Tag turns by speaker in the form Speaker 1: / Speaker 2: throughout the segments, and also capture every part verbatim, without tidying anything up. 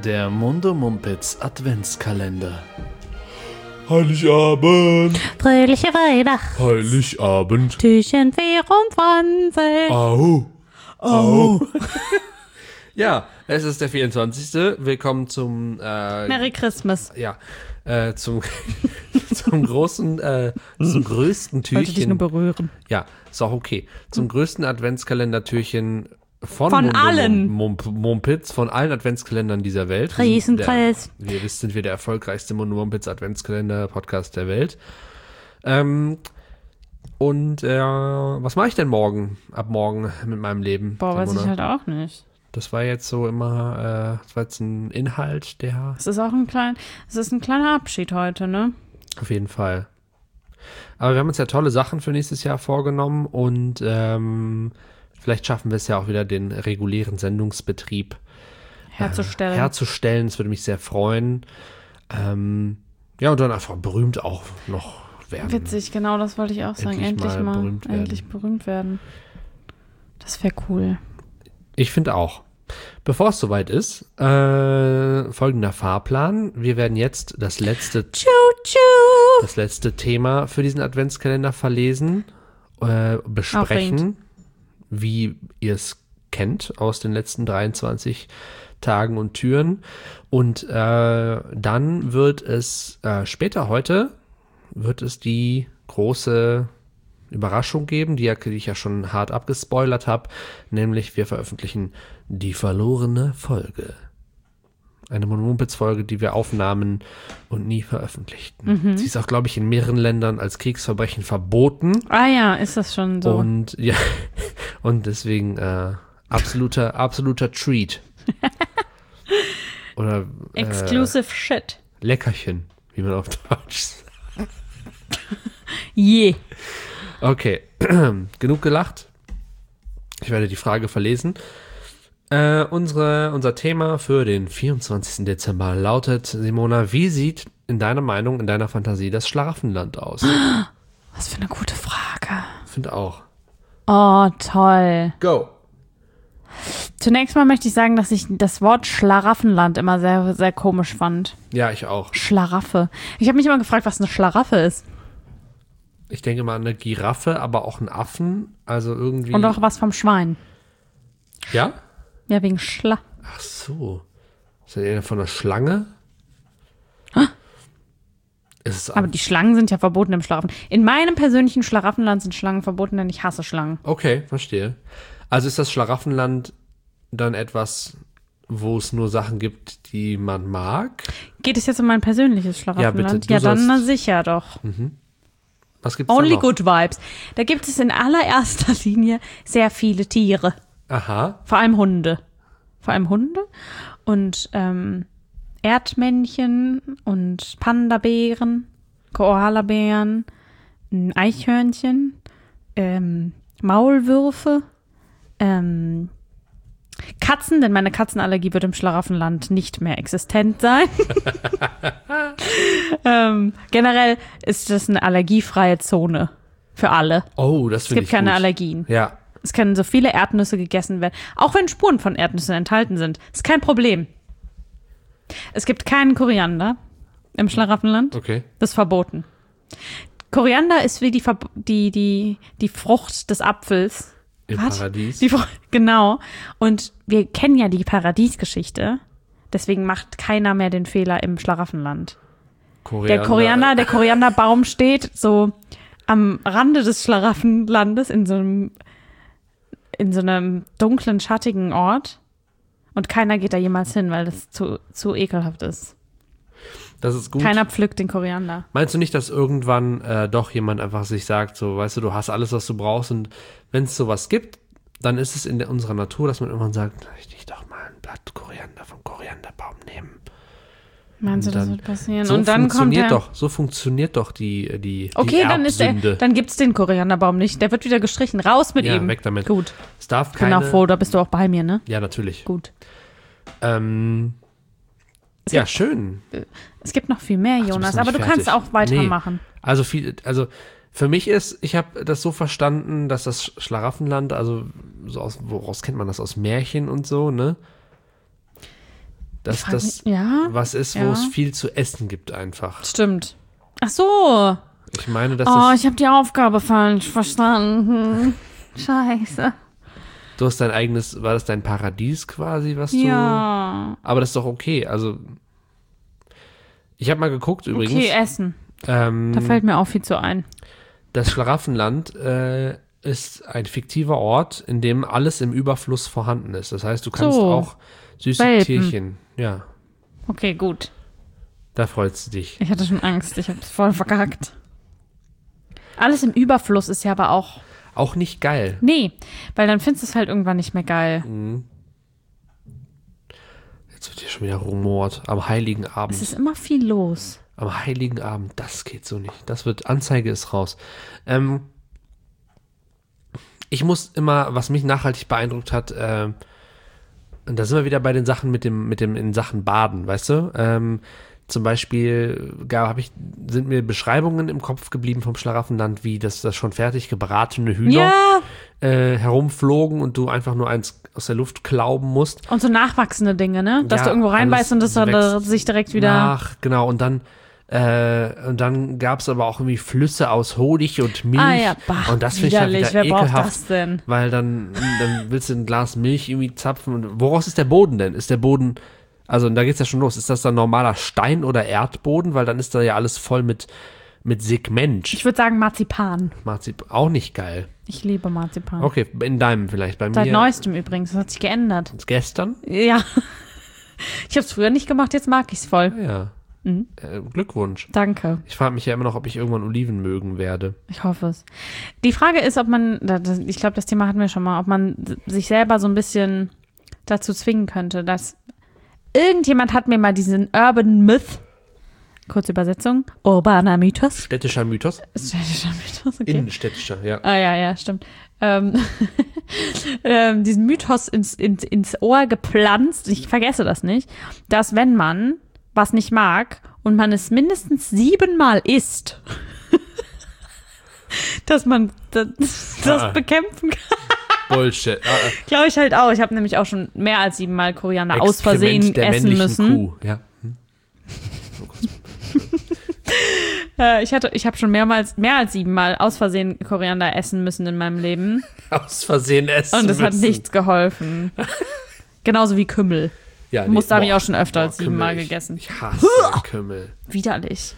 Speaker 1: Der Mundo Mumpitz Adventskalender.
Speaker 2: Heiligabend.
Speaker 3: Fröhliche Weihnacht.
Speaker 2: Heiligabend.
Speaker 3: Türchen vierundzwanzig.
Speaker 2: Au. Au.
Speaker 1: Ja, es ist der vierundzwanzigste Willkommen zum äh,
Speaker 3: Merry Christmas.
Speaker 1: Ja, äh, zum zum großen, äh, zum größten
Speaker 3: Ich wollte dich nur
Speaker 1: Türchen.
Speaker 3: berühren.
Speaker 1: Ja, ist auch okay. Zum größten Adventskalender-Türchen von,
Speaker 3: Von
Speaker 1: Mundo
Speaker 3: allen.
Speaker 1: Mum- Mum- Mumpitz, von allen Adventskalendern dieser Welt. Wir sind der-
Speaker 3: Riesenpreis.
Speaker 1: Wie ihr wisst, sind wir der erfolgreichste Mundo Mumpitz Adventskalender-Podcast der Welt. Ähm, und äh, was mache ich denn morgen, ab morgen mit meinem Leben?
Speaker 3: Boah, weiß
Speaker 1: Simone?
Speaker 3: ich halt auch nicht.
Speaker 1: Das war jetzt so immer, äh, das war jetzt ein Inhalt, der
Speaker 3: Es ist auch ein klein, es ist ein kleiner Abschied heute, ne?
Speaker 1: auf jeden Fall. Aber wir haben uns ja tolle Sachen für nächstes Jahr vorgenommen und ähm, vielleicht schaffen wir es ja auch wieder, den regulären Sendungsbetrieb
Speaker 3: Herzustellen.
Speaker 1: Äh, herzustellen. Das würde mich sehr freuen. Ähm, ja, und dann einfach berühmt auch noch werden.
Speaker 3: Witzig, genau, das wollte ich auch sagen.
Speaker 1: Endlich
Speaker 3: Endlich
Speaker 1: mal
Speaker 3: mal,
Speaker 1: berühmt werden.
Speaker 3: endlich berühmt werden. Das wäre cool.
Speaker 1: Ich finde auch. Bevor es soweit ist, äh, folgender Fahrplan. Wir werden jetzt das letzte
Speaker 3: Tschu, tschu.
Speaker 1: das letzte Thema für diesen Adventskalender verlesen, äh, besprechen,
Speaker 3: Aufregend.
Speaker 1: wie ihr es kennt aus den letzten dreiundzwanzig Tagen und Türen. Und äh, dann wird es äh, später heute, wird es die große Überraschung geben, die, ja, die ich ja schon hart abgespoilert habe, nämlich wir veröffentlichen die verlorene Folge. Eine Mumpitz-Folge, die wir aufnahmen und nie veröffentlichten. Sie ist auch, glaube ich, in mehreren Ländern als Kriegsverbrechen verboten.
Speaker 3: Ah ja, ist das schon so.
Speaker 1: Und ja, und deswegen äh, absoluter, absoluter Treat. Oder äh,
Speaker 3: Exclusive Shit.
Speaker 1: Leckerchen, wie man auf Deutsch sagt.
Speaker 3: Je.
Speaker 1: Okay, genug gelacht. Ich werde die Frage verlesen. Äh, unsere, unser Thema für den vierundzwanzigsten Dezember lautet, Simona, wie sieht in deiner Meinung, in deiner Fantasie das Schlaraffenland aus?
Speaker 3: Was für eine gute Frage.
Speaker 1: Finde auch.
Speaker 3: Oh, toll.
Speaker 1: Go.
Speaker 3: Zunächst mal möchte ich sagen, dass ich das Wort Schlaraffenland immer sehr, sehr komisch fand.
Speaker 1: Ja, ich auch.
Speaker 3: Schlarafffe. Ich habe mich immer gefragt, was eine Schlarafffe ist.
Speaker 1: Ich denke mal an eine Giraffe, aber auch einen Affen. Also irgendwie.
Speaker 3: Und auch was vom Schwein.
Speaker 1: Ja?
Speaker 3: Ja, wegen Schla.
Speaker 1: Ach so. Ist das eher von einer Schlange? Ist es
Speaker 3: Aber die Schlangen sind ja verboten im Schlaraffen. In meinem persönlichen Schlaraffenland sind Schlangen verboten, denn ich hasse Schlangen.
Speaker 1: Okay, verstehe. Also ist das Schlaraffenland dann etwas, wo es nur Sachen gibt, die man mag?
Speaker 3: Geht es jetzt um mein persönliches Schlaraffenland?
Speaker 1: bitte, du
Speaker 3: Ja, dann
Speaker 1: sollst-
Speaker 3: na sicher doch.
Speaker 1: Was gibt's da
Speaker 3: Only
Speaker 1: noch?
Speaker 3: good vibes. Da gibt es in allererster Linie sehr viele Tiere.
Speaker 1: Aha.
Speaker 3: Vor allem Hunde. Vor allem Hunde und ähm, Erdmännchen und Panda-Bären, Koalabären, ein Eichhörnchen, ähm, Maulwürfe, ähm, Katzen, denn meine Katzenallergie wird im Schlaraffenland nicht mehr existent sein. ähm, generell ist das eine allergiefreie Zone für alle.
Speaker 1: Oh, das
Speaker 3: Es
Speaker 1: finde
Speaker 3: gibt
Speaker 1: ich
Speaker 3: keine
Speaker 1: gut.
Speaker 3: Allergien.
Speaker 1: Ja.
Speaker 3: Es können so viele Erdnüsse gegessen werden, auch wenn Spuren von Erdnüssen enthalten sind. Ist kein Problem. Es gibt keinen Koriander im Schlaraffenland.
Speaker 1: Okay.
Speaker 3: Das ist verboten. Koriander ist wie die, Verb- die, die, die Frucht des Apfels.
Speaker 1: Im
Speaker 3: Was?
Speaker 1: Paradies.
Speaker 3: Die Frucht, genau. Und wir kennen ja die Paradiesgeschichte. Deswegen macht keiner mehr den Fehler im Schlaraffenland. Der Koriander, der Korianderbaum steht so am Rande des Schlaraffenlandes in so einem, in so einem dunklen, schattigen Ort. Und keiner geht da jemals hin, weil das zu, zu ekelhaft ist.
Speaker 1: Das ist gut.
Speaker 3: Keiner pflückt den Koriander.
Speaker 1: Meinst du nicht, dass irgendwann äh, doch jemand einfach sich sagt, so, weißt du, du hast alles, was du brauchst und wenn es sowas gibt, dann ist es in der, unserer Natur, dass man irgendwann sagt, ich dich doch mal ein Blatt Koriander vom Korianderbaum nehmen.
Speaker 3: Meinst du,
Speaker 1: Und
Speaker 3: das
Speaker 1: dann-
Speaker 3: wird passieren?
Speaker 1: So
Speaker 3: Und dann kommt
Speaker 1: funktioniert
Speaker 3: der,
Speaker 1: doch, so funktioniert doch die, die,
Speaker 3: okay,
Speaker 1: die
Speaker 3: dann ist der,
Speaker 1: Erbsünde.
Speaker 3: dann gibt's den Korianderbaum nicht. Der wird wieder gestrichen. Raus mit
Speaker 1: Ja,
Speaker 3: ihm.
Speaker 1: weg damit.
Speaker 3: Gut.
Speaker 1: Es darf
Speaker 3: Ich bin
Speaker 1: keine,
Speaker 3: auch froh, da bist du auch bei mir, ne?
Speaker 1: Ja, natürlich.
Speaker 3: Gut.
Speaker 1: Ähm, ja, schön.
Speaker 3: Es gibt noch viel mehr,
Speaker 1: Ach, du
Speaker 3: Jonas,
Speaker 1: bist noch
Speaker 3: aber du
Speaker 1: nicht
Speaker 3: kannst
Speaker 1: fertig.
Speaker 3: auch weitermachen.
Speaker 1: Also viel, also für mich ist, ich habe das so verstanden, dass das Schlaraffenland, also so aus, woraus kennt man das? Aus Märchen und so, ne? dass
Speaker 3: frag
Speaker 1: das
Speaker 3: mich- ja,
Speaker 1: was ist, wo
Speaker 3: ja.
Speaker 1: es viel zu essen gibt einfach.
Speaker 3: Stimmt. Ach so.
Speaker 1: Ich meine, dass
Speaker 3: Oh,
Speaker 1: es,
Speaker 3: ich habe die Aufgabe falsch verstanden. Scheiße.
Speaker 1: du hast dein eigenes, war das dein Paradies quasi, was du...
Speaker 3: Ja.
Speaker 1: Aber das ist doch okay, also ich habe mal geguckt übrigens,
Speaker 3: Okay, Essen.
Speaker 1: ähm,
Speaker 3: Da fällt mir auch viel zu ein.
Speaker 1: das Schlaraffenland äh, ist ein fiktiver Ort, in dem alles im Überfluss vorhanden ist. Das heißt, du kannst
Speaker 3: So.
Speaker 1: auch süße
Speaker 3: Welpen.
Speaker 1: Tierchen, ja,
Speaker 3: Okay, gut.
Speaker 1: da freust du dich.
Speaker 3: Ich hatte schon Angst. Ich habe es voll verkackt. Alles im Überfluss ist ja aber auch...
Speaker 1: Auch nicht geil.
Speaker 3: Nee, weil dann findest du es halt irgendwann nicht mehr geil.
Speaker 1: Jetzt wird hier schon wieder rumort. Am Heiligen
Speaker 3: Es
Speaker 1: Abend.
Speaker 3: ist immer viel los.
Speaker 1: Am Heiligen Abend, das geht so nicht. Das wird, Anzeige ist raus. Ähm, ich muss immer, was mich nachhaltig beeindruckt hat, äh, und da sind wir wieder bei den Sachen mit dem, mit dem in Sachen Baden, weißt du? Ähm, zum Beispiel gar, hab ich, sind mir Beschreibungen im Kopf geblieben vom Schlaraffenland, wie das, das schon fertig gebratene Hühner
Speaker 3: Ja.
Speaker 1: äh, herumflogen und du einfach nur eins aus der Luft klauben musst.
Speaker 3: Und so nachwachsende Dinge, ne? Dass
Speaker 1: Ja,
Speaker 3: du irgendwo reinbeißt und das
Speaker 1: alles
Speaker 3: dann
Speaker 1: wächst
Speaker 3: sich direkt wieder...
Speaker 1: Nach, genau, und dann äh, und dann gab es aber auch irgendwie Flüsse aus Honig und Milch.
Speaker 3: Ah ja, bah,
Speaker 1: und das finde ich halt
Speaker 3: widerlich.
Speaker 1: wieder
Speaker 3: Wer braucht
Speaker 1: ekelhaft,
Speaker 3: das denn?
Speaker 1: weil dann, dann willst du ein Glas Milch irgendwie zapfen. Und woraus ist der Boden denn? Ist der Boden, also da geht's ja schon los, ist das dann normaler Stein oder Erdboden? Weil dann ist da ja alles voll mit, mit Segment.
Speaker 3: Ich würde sagen Marzipan.
Speaker 1: Marzip, auch nicht geil.
Speaker 3: Ich liebe Marzipan.
Speaker 1: Okay, in deinem vielleicht, bei
Speaker 3: Seit
Speaker 1: mir.
Speaker 3: neuestem übrigens. Das hat sich geändert.
Speaker 1: Gestern?
Speaker 3: Ja. Ich habe es früher nicht gemacht, jetzt mag ich es voll.
Speaker 1: Ja.
Speaker 3: Mhm.
Speaker 1: Äh, Glückwunsch.
Speaker 3: Danke.
Speaker 1: Ich frage mich ja immer noch, ob ich irgendwann Oliven mögen werde.
Speaker 3: Ich hoffe es. Die Frage ist, ob man, das- ich glaube, das Thema hatten wir schon mal, ob man sich selber so ein bisschen dazu zwingen könnte, dass irgendjemand hat mir mal diesen Urban Myth, kurze Übersetzung, urbaner Mythos.
Speaker 1: Städtischer Mythos?
Speaker 3: Städtischer Mythos, okay.
Speaker 1: Innenstädtischer, ja.
Speaker 3: Ah ja, ja, stimmt. Ähm, ähm, diesen Mythos ins, ins, ins Ohr gepflanzt, ich vergesse das nicht, dass wenn man was nicht mag und man es mindestens siebenmal isst, dass man das, das
Speaker 1: Ah.
Speaker 3: bekämpfen kann.
Speaker 1: Bullshit. Ah, ah.
Speaker 3: Glaube ich halt auch. Ich habe nämlich auch schon mehr als siebenmal Koriander aus
Speaker 1: Exkrement
Speaker 3: Versehen
Speaker 1: der
Speaker 3: essen
Speaker 1: männlichen
Speaker 3: müssen.
Speaker 1: Kuh. Ja. Hm.
Speaker 3: Äh, ich hatte, ich habe schon mehrmals, mehr als siebenmal aus Versehen Koriander essen müssen in meinem Leben.
Speaker 1: Aus Versehen essen
Speaker 3: Und es hat
Speaker 1: müssen.
Speaker 3: nichts geholfen. Genauso wie Kümmel.
Speaker 1: Ja,
Speaker 3: Musste habe ich
Speaker 1: boah,
Speaker 3: auch schon öfter als
Speaker 1: boah,
Speaker 3: siebenmal
Speaker 1: Kümmel, ich-
Speaker 3: gegessen.
Speaker 1: Ich hasse Kümmel.
Speaker 3: Widerlich.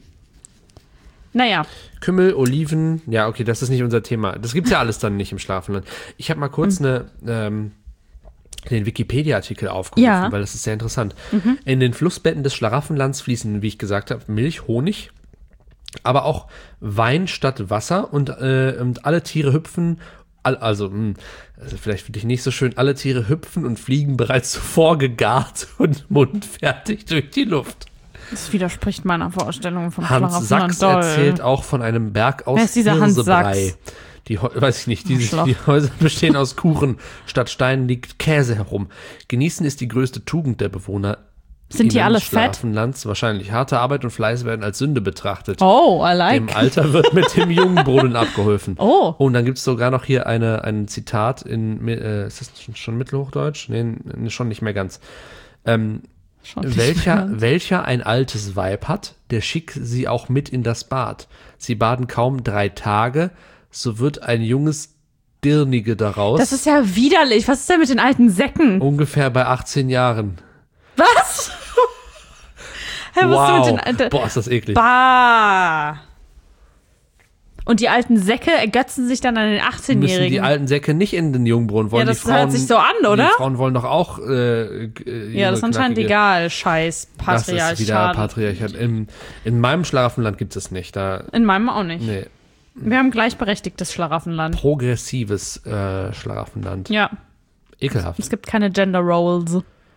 Speaker 3: Naja,
Speaker 1: Kümmel, Oliven, ja, okay, das ist nicht unser Thema. Das gibt's ja alles dann nicht im Schlafenland. Ich habe mal kurz eine, ähm, den Wikipedia-Artikel aufgerufen,
Speaker 3: Ja.
Speaker 1: weil das ist sehr interessant. In den Flussbetten des Schlaraffenlands fließen, wie ich gesagt habe, Milch, Honig, aber auch Wein statt Wasser und, äh, und alle Tiere hüpfen, all, also, mh, also vielleicht für dich nicht so schön, alle Tiere hüpfen und fliegen bereits zuvor gegart und mundfertig durch die Luft.
Speaker 3: das widerspricht meiner Vorstellung vom
Speaker 1: Hans
Speaker 3: Schlaraffenland
Speaker 1: Sachs
Speaker 3: doll.
Speaker 1: erzählt auch von einem Berg aus
Speaker 3: Wer ist dieser Hans
Speaker 1: Hirsebrei.
Speaker 3: Sachs?
Speaker 1: Die, Heu- weiß ich nicht, diese,
Speaker 3: Arschloch.
Speaker 1: die Häuser bestehen aus Kuchen. Statt Steinen liegt Käse herum. Genießen ist die größte Tugend der Bewohner.
Speaker 3: Sind die alle fett?
Speaker 1: Schlafenlands wahrscheinlich. Harte Arbeit und Fleiß werden als Sünde betrachtet.
Speaker 3: Oh, I
Speaker 1: Dem
Speaker 3: like.
Speaker 1: Alter wird mit dem Jungbrunnen abgeholfen.
Speaker 3: Oh.
Speaker 1: Und dann gibt es sogar noch hier eine, ein Zitat in, äh, ist das schon- schon Mittelhochdeutsch? Nee, n- schon nicht mehr ganz. Ähm,
Speaker 3: Schon nicht
Speaker 1: welcher,
Speaker 3: mehr.
Speaker 1: welcher ein altes Weib hat, der schick sie auch mit in das Bad. Sie baden kaum drei Tage, so wird ein junges Dirnige daraus.
Speaker 3: Das ist ja widerlich. Was ist denn mit den alten Säcken?
Speaker 1: ungefähr bei achtzehn Jahren.
Speaker 3: Was? Hä, was
Speaker 1: Wow.
Speaker 3: ist denn mit den alten...
Speaker 1: Boah, ist das eklig.
Speaker 3: Bah. Und die alten Säcke ergötzen sich dann an den
Speaker 1: Müssen
Speaker 3: achtzehnjährigen.
Speaker 1: die alten Säcke nicht in den Jungbrunnen wollen.
Speaker 3: Ja, das
Speaker 1: die Frauen,
Speaker 3: hört sich so an, oder?
Speaker 1: Die Frauen wollen doch auch äh, äh,
Speaker 3: Ja, das ist
Speaker 1: ihre
Speaker 3: anscheinend
Speaker 1: knackige-
Speaker 3: egal. Scheiß
Speaker 1: Das ist wieder
Speaker 3: Patriarchat.
Speaker 1: Patriarchat. In, in meinem Schlafenland gibt es nicht. Da,
Speaker 3: In meinem auch nicht.
Speaker 1: nee,
Speaker 3: Wir haben gleichberechtigtes Schlaraffenland.
Speaker 1: progressives äh, Schlafenland.
Speaker 3: Ja,
Speaker 1: Ekelhaft.
Speaker 3: es gibt keine Gender Roles.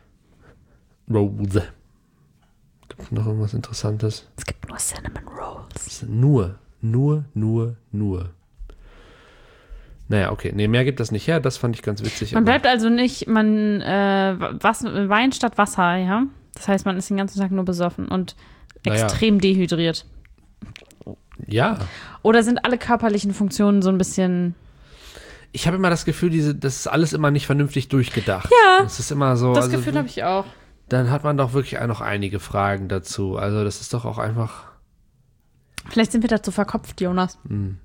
Speaker 1: Rose. Gibt noch irgendwas Interessantes?
Speaker 3: Es gibt nur Cinnamon Rolls.
Speaker 1: Nur, nur, nur, nur. Naja, okay. Nee, mehr gibt das nicht her. Das fand ich ganz witzig.
Speaker 3: Man
Speaker 1: aber-
Speaker 3: bleibt also nicht, man, äh, was, Wein statt Wasser, ja? Das heißt, man ist den ganzen Tag nur besoffen und
Speaker 1: Naja.
Speaker 3: extrem dehydriert.
Speaker 1: Ja.
Speaker 3: Oder sind alle körperlichen Funktionen so ein bisschen...
Speaker 1: Ich habe immer das Gefühl, diese, das ist alles immer nicht vernünftig durchgedacht.
Speaker 3: Ja.
Speaker 1: Das ist immer so.
Speaker 3: Das
Speaker 1: also,
Speaker 3: Gefühl habe ich auch.
Speaker 1: dann hat man doch wirklich auch noch einige Fragen dazu. Also das ist doch auch einfach...
Speaker 3: Vielleicht sind wir dazu verkopft, Jonas.
Speaker 1: Mh.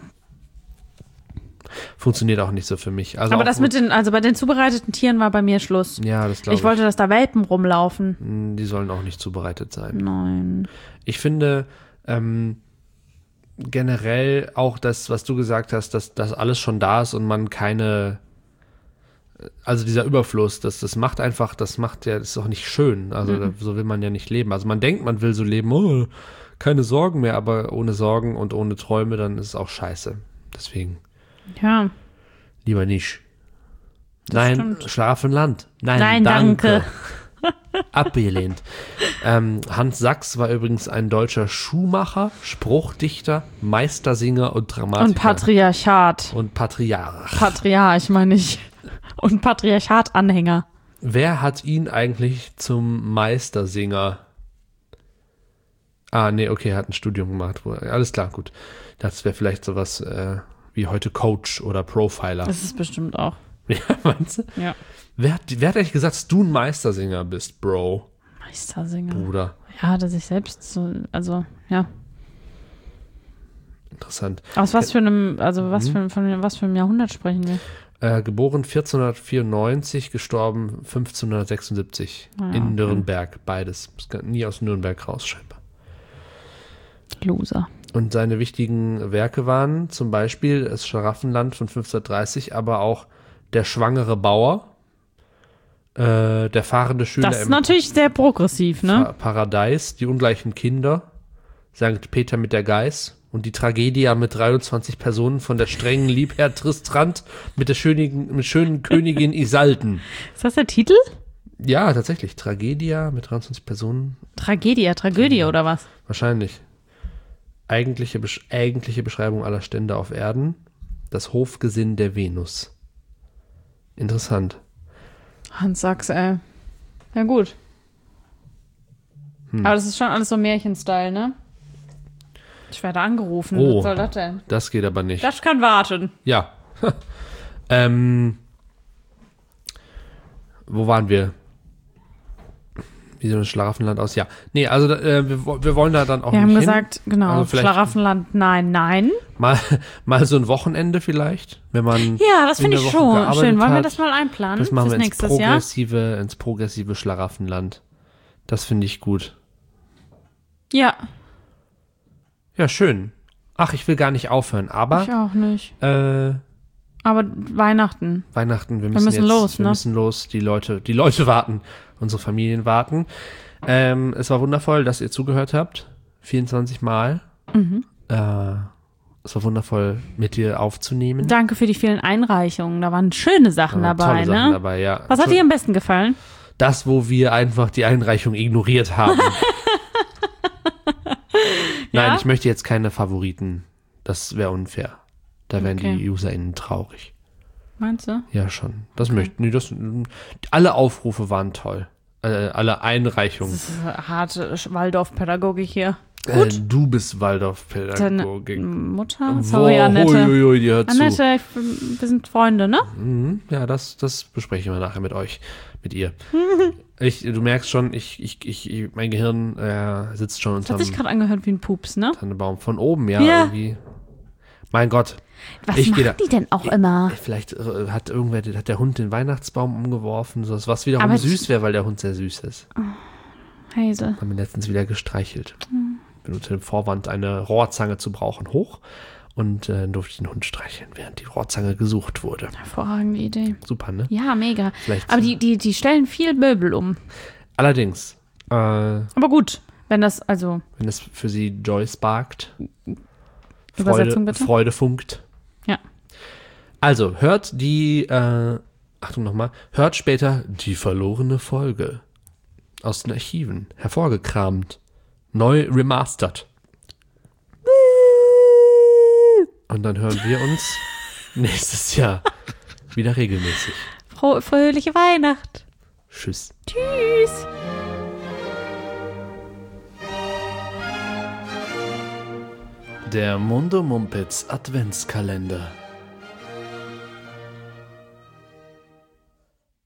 Speaker 1: Funktioniert auch nicht so für mich. Also
Speaker 3: Aber das mit den, also bei den zubereiteten Tieren war bei mir Schluss.
Speaker 1: Ja, das glaube ich.
Speaker 3: Ich wollte, dass da Welpen rumlaufen.
Speaker 1: Die sollen auch nicht zubereitet sein.
Speaker 3: Nein.
Speaker 1: Ich finde ähm, generell auch das, was du gesagt hast, dass das alles schon da ist und man keine, also dieser Überfluss, das, das macht einfach, das macht ja, das ist auch nicht schön. Also
Speaker 3: Mhm.
Speaker 1: so will man ja nicht leben. Also man denkt, man will so leben, oh, keine Sorgen mehr, aber ohne Sorgen und ohne Träume, dann ist es auch scheiße. Deswegen
Speaker 3: Ja.
Speaker 1: lieber nicht.
Speaker 3: Das
Speaker 1: Nein,
Speaker 3: stimmt.
Speaker 1: Schlafenland. Nein,
Speaker 3: Nein,
Speaker 1: danke.
Speaker 3: danke.
Speaker 1: Abgelehnt. ähm, Hans Sachs war übrigens ein deutscher Schuhmacher, Spruchdichter, Meistersinger und Dramatiker.
Speaker 3: Und Patriarchat.
Speaker 1: Und Patriarch.
Speaker 3: Patriarch, meine ich. Und Patriarchat-Anhänger.
Speaker 1: Wer hat ihn eigentlich zum Meistersinger? Ah, nee, okay, er hat ein Studium gemacht. Wo, alles klar, gut. Das wäre vielleicht sowas äh, wie heute Coach oder Profiler.
Speaker 3: Das ist bestimmt auch.
Speaker 1: Ja, meinst du?
Speaker 3: Ja.
Speaker 1: Wer hat, wer hat eigentlich gesagt, dass du ein Meistersinger bist, Bro?
Speaker 3: Meistersinger.
Speaker 1: Bruder.
Speaker 3: Ja, dass ich selbst so, also, ja.
Speaker 1: Interessant.
Speaker 3: Aus was für einem, also was
Speaker 1: Mhm.
Speaker 3: für, von was für einem Jahrhundert sprechen wir?
Speaker 1: Äh, geboren vierzehnhundertvierundneunzig, gestorben fünfzehnhundertsechsundsiebzig
Speaker 3: Ah,
Speaker 1: in
Speaker 3: okay.
Speaker 1: Nürnberg, beides. Ist gar nie aus Nürnberg raus, scheinbar.
Speaker 3: Loser.
Speaker 1: Und seine wichtigen Werke waren zum Beispiel das Schlaraffenland von fünfzehnhundertdreißig, aber auch Der schwangere Bauer, äh, Der fahrende Schüler
Speaker 3: Das ist
Speaker 1: im
Speaker 3: natürlich sehr progressiv, ne?
Speaker 1: Pa- Paradies, Die ungleichen Kinder, Sankt Peter mit der Geiß und die Tragödie mit dreiundzwanzig Personen von der strengen Liebherr Tristrand mit der schönen, mit schönen Königin Isalden.
Speaker 3: Ist das der Titel?
Speaker 1: Ja, tatsächlich. Tragödie mit dreiundzwanzig Personen.
Speaker 3: Tragödie, Tragödie oder was?
Speaker 1: Wahrscheinlich. Eigentliche, Besch- eigentliche Beschreibung aller Stände auf Erden. Das Hofgesinn der Venus. Interessant.
Speaker 3: Hans Sachs, ey. Ja, gut.
Speaker 1: Hm.
Speaker 3: Aber das ist schon alles so Märchen-Style, ne? Ich werde angerufen.
Speaker 1: Oh.
Speaker 3: Was soll das denn?
Speaker 1: Das geht aber nicht.
Speaker 3: Das kann warten.
Speaker 1: Ja. ähm, wo waren wir? Wie sieht das Schlaraffenland aus? Ja. Nee, also äh, wir, wo- wir wollen da dann auch
Speaker 3: Wir
Speaker 1: nicht
Speaker 3: haben
Speaker 1: hin.
Speaker 3: gesagt, genau,
Speaker 1: Also vielleicht-
Speaker 3: Schlaraffenland, nein, nein.
Speaker 1: Mal, mal so ein Wochenende vielleicht, wenn man
Speaker 3: Ja, das
Speaker 1: in
Speaker 3: finde
Speaker 1: der
Speaker 3: ich
Speaker 1: Woche
Speaker 3: schon
Speaker 1: gearbeitet
Speaker 3: schön. Wollen wir
Speaker 1: hat.
Speaker 3: das mal einplanen
Speaker 1: Das machen
Speaker 3: fürs
Speaker 1: wir ins
Speaker 3: nächstes Jahr?
Speaker 1: progressive, ins progressive Schlaraffenland. Das finde ich gut.
Speaker 3: Ja,
Speaker 1: Ja, schön. Ach, ich will gar nicht aufhören,
Speaker 3: ich
Speaker 1: aber
Speaker 3: auch nicht.
Speaker 1: äh,
Speaker 3: Aber Weihnachten.
Speaker 1: Weihnachten, wir müssen,
Speaker 3: müssen
Speaker 1: jetzt,
Speaker 3: los,
Speaker 1: wir
Speaker 3: ne?
Speaker 1: müssen los, die Leute, die Leute warten, unsere Familien warten. Ähm, es war wundervoll, dass ihr zugehört habt, vierundzwanzig Mal.
Speaker 3: Mhm.
Speaker 1: Äh, es war wundervoll, mit dir aufzunehmen.
Speaker 3: Danke für die vielen Einreichungen. Da waren schöne Sachen
Speaker 1: Da waren
Speaker 3: dabei,
Speaker 1: tolle Sachen
Speaker 3: ne?
Speaker 1: dabei, ja.
Speaker 3: Was hat dir am besten gefallen?
Speaker 1: Das, wo wir einfach die Einreichung ignoriert haben. Nein,
Speaker 3: Ja?
Speaker 1: ich möchte jetzt keine Favoriten. Das wäre unfair. Da wären
Speaker 3: Okay.
Speaker 1: die UserInnen traurig.
Speaker 3: Meinst du?
Speaker 1: Ja, schon. Das möchten nee, das alle Aufrufe waren toll. Äh, alle Einreichungen.
Speaker 3: Das ist harte Waldorf-Pädagogik hier.
Speaker 1: Äh, du bist Waldorf-Pädagogik.
Speaker 3: Deine Mutter? Sorry, Annette.
Speaker 1: Uiuiui, die hört
Speaker 3: Annette, ich, wir sind Freunde, ne?
Speaker 1: zu. Mhm, ja, das, das besprechen wir nachher mit euch, mit ihr. ich, du merkst schon, ich, ich, ich, mein Gehirn äh, sitzt schon
Speaker 3: Hat
Speaker 1: unterm
Speaker 3: sich gerade angehört wie ein Pups, ne?
Speaker 1: Tannenbaum. Von oben, ja,
Speaker 3: Ja.
Speaker 1: irgendwie. Mein Gott.
Speaker 3: Was
Speaker 1: Ich geh
Speaker 3: machen
Speaker 1: da-
Speaker 3: die denn auch immer?
Speaker 1: Vielleicht äh, hat irgendwer, hat der Hund den Weihnachtsbaum umgeworfen, so was wiederum
Speaker 3: Aber
Speaker 1: süß wäre, weil der Hund sehr süß ist.
Speaker 3: Hazel.
Speaker 1: Haben wir letztens wieder gestreichelt.
Speaker 3: Hm.
Speaker 1: Bin unter dem Vorwand, eine Rohrzange zu brauchen, hoch und äh, durfte ich den Hund streicheln, während die Rohrzange gesucht wurde.
Speaker 3: Hervorragende Idee.
Speaker 1: Super, ne?
Speaker 3: Ja, mega.
Speaker 1: Vielleicht,
Speaker 3: Aber die, die, die stellen viel Möbel um.
Speaker 1: allerdings, äh,
Speaker 3: Aber gut, wenn das, also,
Speaker 1: wenn es für sie Joy sparkt,
Speaker 3: Übersetzung
Speaker 1: Freude,
Speaker 3: bitte?
Speaker 1: Freude funkt.
Speaker 3: Ja.
Speaker 1: Also, hört die, äh, Achtung nochmal, hört später die verlorene Folge aus den Archiven, hervorgekramt, neu remastert. Und dann hören wir uns nächstes Jahr wieder regelmäßig.
Speaker 3: Froh, fröhliche Weihnacht.
Speaker 1: Tschüss.
Speaker 3: Tschüss.
Speaker 1: Der Mundo Mumpitz Adventskalender.